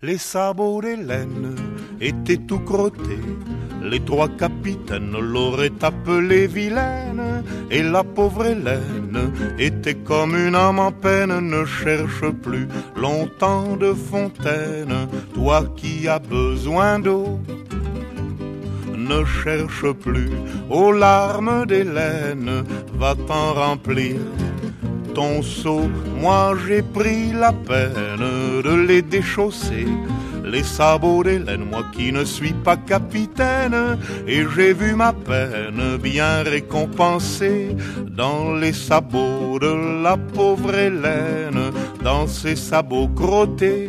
Les sabots d'Hélène étaient tout crottés. Les trois capitaines l'auraient appelée vilaine. Et la pauvre Hélène était comme une âme en peine. Ne cherche plus longtemps de fontaine, toi qui as besoin d'eau. Ne cherche plus aux larmes d'Hélène, va t'en remplir ton seau. Moi j'ai pris la peine de les déchausser, les sabots d'Hélène, moi qui ne suis pas capitaine. Et j'ai vu ma peine bien récompensée dans les sabots de la pauvre Hélène, dans ses sabots crottés.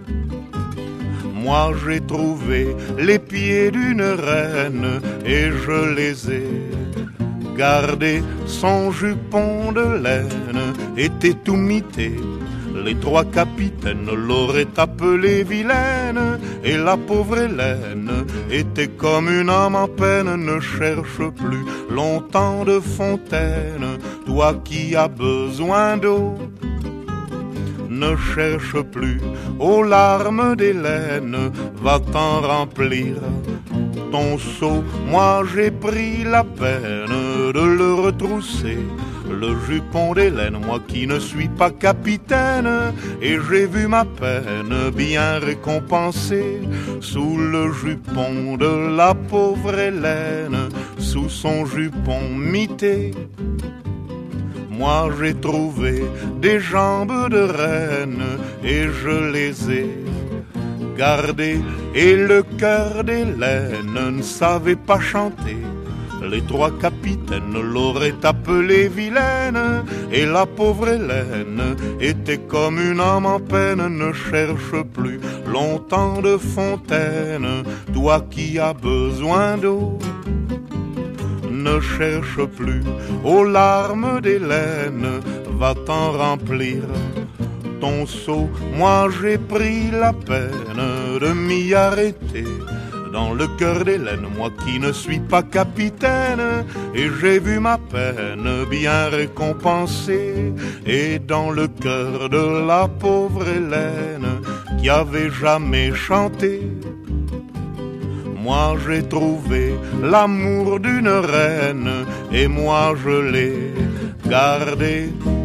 Moi j'ai trouvé les pieds d'une reine et je les ai gardés. Son jupon de laine était tout mité. Les trois capitaines l'auraient appelée vilaine. Et la pauvre Hélène était comme une âme en peine. Ne cherche plus longtemps de fontaine, toi qui as besoin d'eau. Ne cherche plus aux larmes d'Hélène, va t'en remplir ton seau. Moi j'ai pris la peine de le retrousser, le jupon d'Hélène, moi qui ne suis pas capitaine. Et j'ai vu ma peine bien récompensée sous le jupon de la pauvre Hélène, sous son jupon mité. Moi j'ai trouvé des jambes de reine et je les ai gardées. Et le cœur d'Hélène ne savait pas chanter. Les trois capitaines l'auraient appelée vilaine. Et la pauvre Hélène était comme une âme en peine. Ne cherche plus longtemps de fontaine, toi qui as besoin d'eau. Ne cherche plus aux larmes d'Hélène, va t'en remplir ton seau. Moi j'ai pris la peine de m'y arrêter dans le cœur d'Hélène, moi qui ne suis pas capitaine. Et j'ai vu ma peine bien récompensée. Et dans le cœur de la pauvre Hélène qui avait jamais chanté, moi j'ai trouvé l'amour d'une reine et moi je l'ai gardé.